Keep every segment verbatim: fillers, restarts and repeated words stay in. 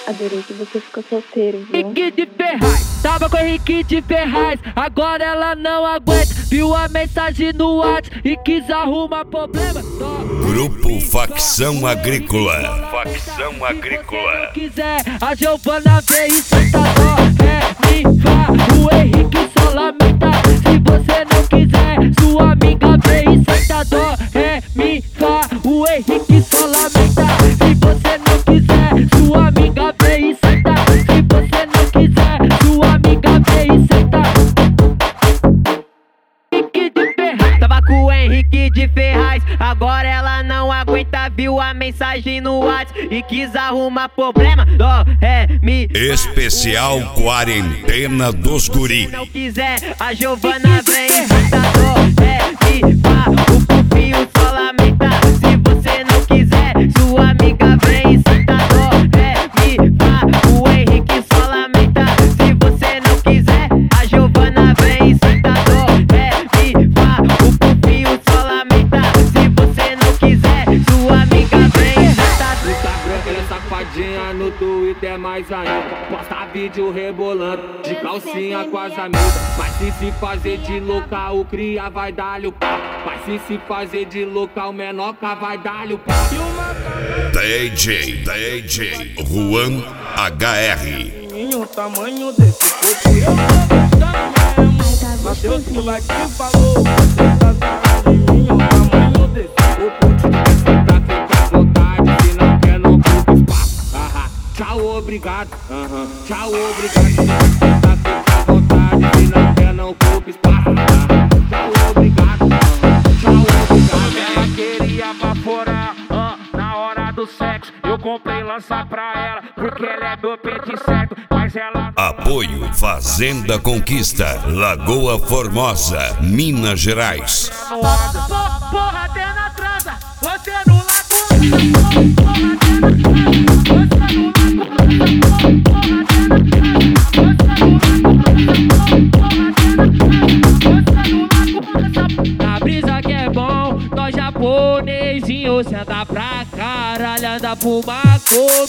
Adorei que você ficou solteiro, viu? Henrique de Ferraz, tava com Henrique de Ferraz, agora ela não aguenta. Viu a mensagem no WhatsApp e quis arrumar problema. Grupo Facção Agrícola. Facção Agrícola. Se quiser, a Giovana veio e senta dó. É, mi, fá, o Henrique só lamenta. Se você não quiser, sua amiga veio e senta dó. É, mi, fá, o Henrique só lamenta. Se você não quiser, sua amiga veio e senta. Se você não quiser, sua amiga veio e senta. Henrique de Ferraz, tava com o Henrique de Ferraz, agora ela não aguenta. Viu a mensagem no WhatsApp e quis arrumar problema. Dó, ré, mi. Especial Quarentena dos Guri. Se não quiser, a Giovana vem e senta. Dó, ré, mi, fá, o fofinho só lamenta. Se você não quiser, sua amiga vem e senta. Dó, ré, mi, fá, o Henrique só lamenta. Se você não quiser, a Giovana vem e senta. Dó, ré, mi, fá, o fofinho só lamenta. Se você não quiser, sua amiga vem e senta. No Instagram ele é safadinha, no Twitter mais ainda. Posta vídeo rebolando, de calcinha com as amigas. Mas se se fazer de louca, o cria vai dar-lhe o pau. Mas se se fazer de louca, o menoca vai dar-lhe o pau. D J, D J Juan H R. O tamanho desse corpo mas Deus que vai te falou. O tamanho desse corpo pra ficar à vontade. Se não quer, não ocupa espaço. Aham. Tchau, obrigado. Aham. Tchau, obrigado. Pra ficar à vontade. Se não quer, não ocupa espaço. Aham. Tchau, obrigado. Aham. Tchau, obrigado. Ela queria baforar uh, na hora do sexo. Eu comprei lança pra ela porque ela é do pente certo. Mas ela Apoio Fazenda Conquista, Lagoa Formosa, Minas Gerais. Porra, porra, até na transa, você não larga. Na brisa que é bom, nós japonesinho, senta pra caralho, anda pro maco.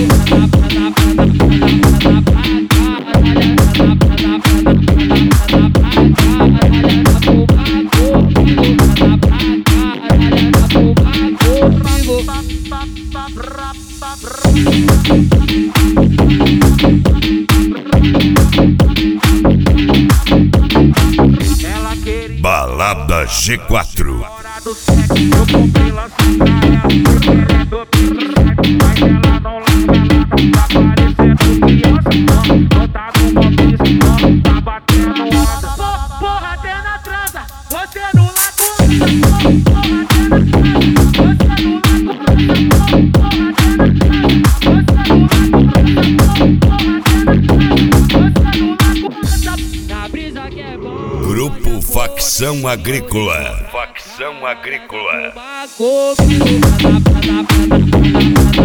Balada G quatro. eu comprei lança pra ela porque ela é do pente certo. Mas ela não larga, ela tá parecendo criança. Não tá no mobiço, não tá batendo onda. Porra, até na transa, você não larga. Porra, até na transa, você não larga. Na brisa que é bom. Grupo Facção Agrícola. Facção Agrícola. Maco,